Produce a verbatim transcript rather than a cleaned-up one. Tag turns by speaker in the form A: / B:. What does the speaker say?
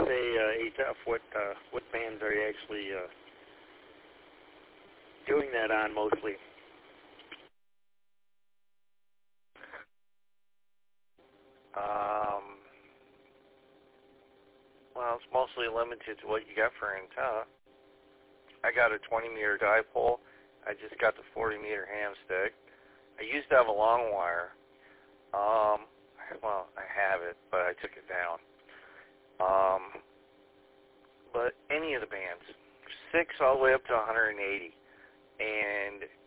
A: say, uh, A-Tough, what, uh, what bands are you actually uh, doing that on mostly?
B: Um, well, it's mostly limited to what you got for antenna. I got a twenty meter dipole. I just got the forty meter ham stick. I used to have a long wire. Um, well, I have it, but I took it down. Um, but any of the bands, six all the way up to one hundred eighty. And